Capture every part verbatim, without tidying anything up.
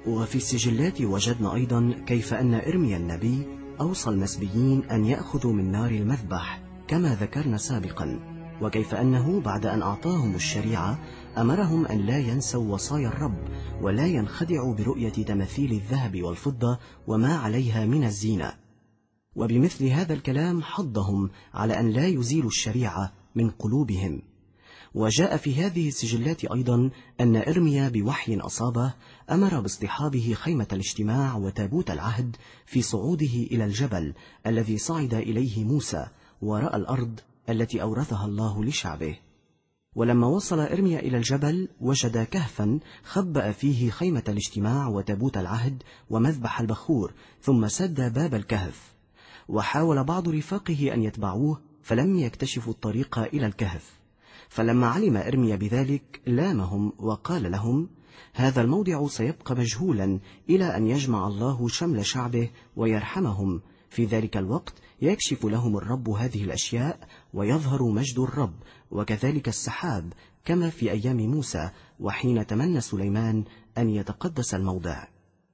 وفي السجلات وجدنا أيضا كيف أن إرميا النبي أوصى المسبيين أن يأخذوا من نار المذبح كما ذكرنا سابقا، وكيف أنه بعد أن أعطاهم الشريعة أمرهم أن لا ينسوا وصايا الرب ولا ينخدعوا برؤية تماثيل الذهب والفضة وما عليها من الزينة. وبمثل هذا الكلام حضهم على أن لا يزيلوا الشريعة من قلوبهم. وجاء في هذه السجلات أيضا أن إرميا بوحي أصابه أمر باصطحابه خيمة الاجتماع وتابوت العهد في صعوده إلى الجبل الذي صعد إليه موسى ورأى الأرض التي أورثها الله لشعبه. ولما وصل إرميا إلى الجبل وجد كهفا خبأ فيه خيمة الاجتماع وتابوت العهد ومذبح البخور، ثم سد باب الكهف. وحاول بعض رفاقه أن يتبعوه فلم يكتشفوا الطريق إلى الكهف. فلما علم إرميا بذلك لامهم وقال لهم: هذا الموضع سيبقى مجهولا إلى أن يجمع الله شمل شعبه ويرحمهم. في ذلك الوقت يكشف لهم الرب هذه الأشياء ويظهر مجد الرب، وكذلك السحاب كما في أيام موسى وحين تمنى سليمان أن يتقدس الموضع.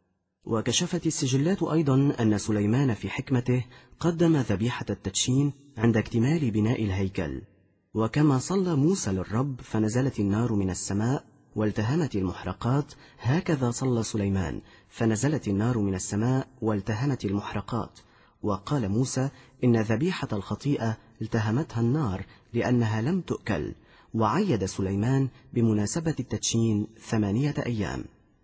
وكشفت السجلات أيضا أن سليمان في حكمته قدم ذبيحة التدشين عند اكتمال بناء الهيكل. وكما صلى موسى للرب فنزلت النار من السماء والتهمت المحرقات، هكذا صلى سليمان فنزلت النار من السماء والتهمت المحرقات. وقال موسى إن ذبيحة الخطيئة التهمتها النار لأنها لم تؤكل. وعيد سليمان بمناسبة التدشين ثمانية أيام.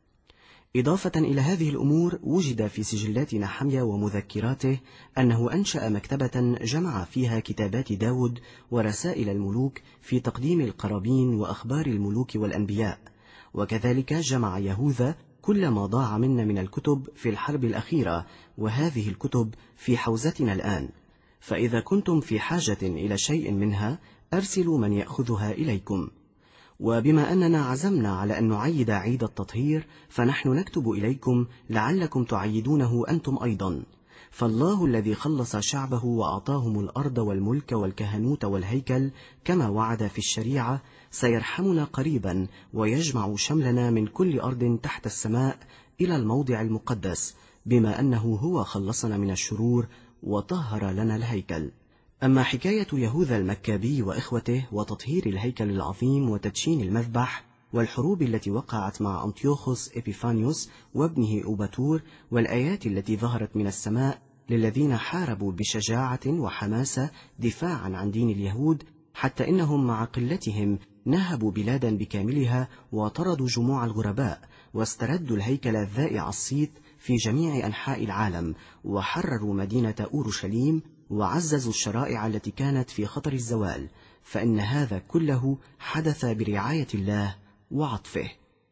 إضافة إلى هذه الأمور وجد في سجلات نحميا ومذكراته أنه أنشأ مكتبة جمع فيها كتابات داود ورسائل الملوك في تقديم القرابين وأخبار الملوك والأنبياء. وكذلك جمع يهوذا كل ما ضاع منا من الكتب في الحرب الأخيرة، وهذه الكتب في حوزتنا الآن. فإذا كنتم في حاجة إلى شيء منها أرسلوا من يأخذها إليكم. وبما أننا عزمنا على أن نعيد عيد التطهير فنحن نكتب إليكم لعلكم تعيدونه أنتم أيضا. فالله الذي خلص شعبه وأعطاهم الأرض والملك والكهنوت والهيكل كما وعد في الشريعة سيرحمنا قريبا ويجمع شملنا من كل أرض تحت السماء إلى الموضع المقدس، بما أنه هو خلصنا من الشرور وطهر لنا الهيكل. أما حكاية يهوذا المكابي وإخوته وتطهير الهيكل العظيم وتدشين المذبح والحروب التي وقعت مع أنطيوخوس إبيفانيوس وابنه أوباتور والآيات التي ظهرت من السماء للذين حاربوا بشجاعة وحماسة دفاعا عن دين اليهود، حتى إنهم مع قلتهم نهبوا بلادا بكاملها وطردوا جموع الغرباء واستردوا الهيكل الذائع الصيت في جميع أنحاء العالم، وحرروا مدينة أورشليم وعززوا الشرائع التي كانت في خطر الزوال. فإن هذا كله حدث برعاية الله وعطفه.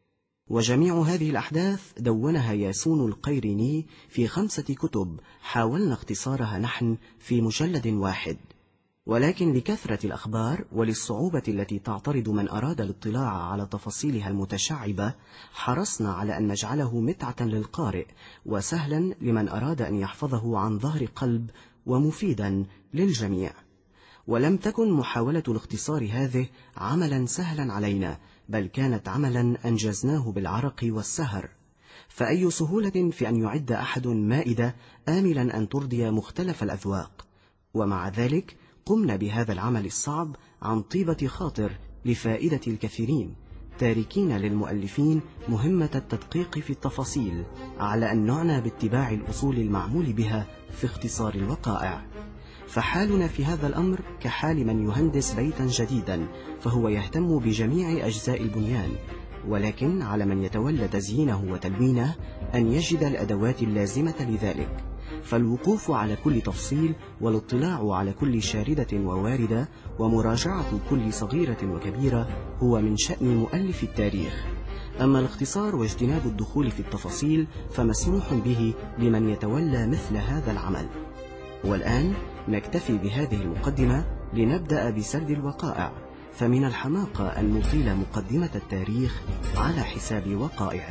وجميع هذه الأحداث دونها ياسون القيريني في خمسة كتب حاولنا اختصارها نحن في مجلد واحد، ولكن لكثرة الأخبار وللصعوبة التي تعترض من أراد الاطلاع على تفاصيلها المتشعبة حرصنا على أن نجعله متعة للقارئ وسهلا لمن أراد أن يحفظه عن ظهر قلب ومفيدا للجميع. ولم تكن محاولة الاختصار هذه عملا سهلا علينا، بل كانت عملا أنجزناه بالعرق والسهر. فأي سهولة في أن يعد أحد مائدة آملا أن ترضي مختلف الأذواق. ومع ذلك قمنا بهذا العمل الصعب عن طيبة خاطر لفائدة الكثيرين، تاركين للمؤلفين مهمة التدقيق في التفاصيل على أن نعنى باتباع الأصول المعمول بها في اختصار الوقائع. فحالنا في هذا الأمر كحال من يهندس بيتا جديدا، فهو يهتم بجميع أجزاء البنيان، ولكن على من يتولى تزيينه وتلوينه أن يجد الأدوات اللازمة لذلك. فالوقوف على كل تفصيل والاطلاع على كل شاردة وواردة ومراجعة كل صغيرة وكبيرة هو من شأن مؤلف التاريخ. أما الاختصار واجتناب الدخول في التفاصيل فمسموح به لمن يتولى مثل هذا العمل. والآن نكتفي بهذه المقدمة لنبدأ بسرد الوقائع، فمن الحماقة أن نطيل مقدمة التاريخ على حساب وقائع.